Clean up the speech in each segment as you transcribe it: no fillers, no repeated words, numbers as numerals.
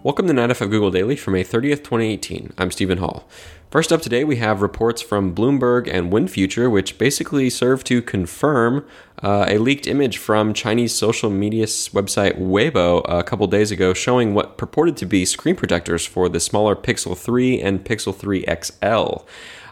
Welcome to 9 to 5 Google Daily for May 30th, 2018. I'm Stephen Hall. First up today, we have reports from Bloomberg and WinFuture, which basically serve to confirm a leaked image from Chinese social media website Weibo a couple days ago showing what purported to be screen protectors for the smaller Pixel 3 and Pixel 3 XL.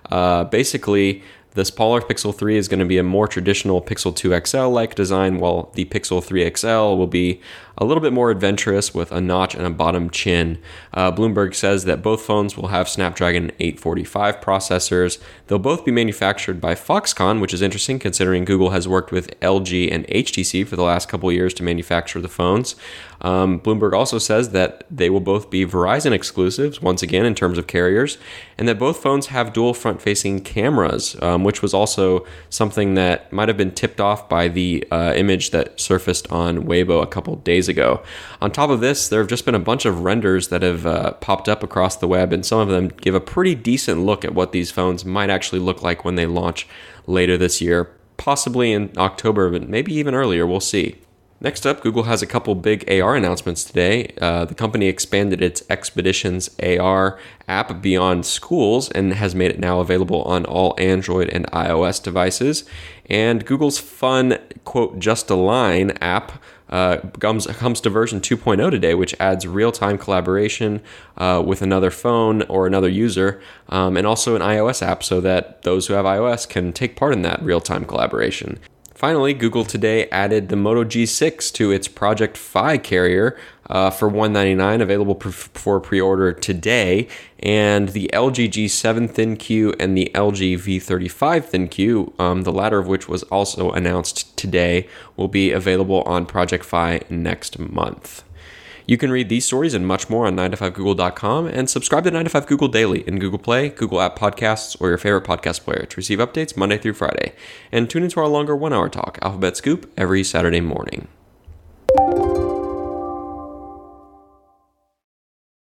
Basically, the smaller Pixel 3 is going to be a more traditional Pixel 2 XL-like design, while the Pixel 3 XL will be a little bit more adventurous with a notch and a bottom chin. Bloomberg says that both phones will have Snapdragon 845 processors. They'll both be manufactured by Foxconn, which is interesting considering Google has worked with LG and HTC for the last couple of years to manufacture the phones. Bloomberg also says that they will both be Verizon exclusives, once again in terms of carriers, and that both phones have dual front-facing cameras, which was also something that might have been tipped off by the image that surfaced on Weibo a couple days ago. On top of this, there have just been a bunch of renders that have popped up across the web, and some of them give a pretty decent look at what these phones might actually look like when they launch later this year, possibly in October, but maybe even earlier. We'll see. Next up, Google has a couple big AR announcements today. The company expanded its Expeditions AR app beyond schools and has made it now available on all Android and iOS devices. And Google's fun, quote, Just a Line app comes to version 2.0 today, which adds real-time collaboration with another phone or another user, and also an iOS app so that those who have iOS can take part in that real-time collaboration. Finally, Google today added the Moto G6 to its Project Fi carrier for $199, available for pre-order today. And the LG G7 ThinQ and the LG V35 ThinQ, the latter of which was also announced today, will be available on Project Fi next month. You can read these stories and much more on 9to5google.com and subscribe to 9 to 5 Google Daily in Google Play, Google App Podcasts, or your favorite podcast player to receive updates Monday through Friday. And tune into our longer 1-hour talk, Alphabet Scoop, every Saturday morning.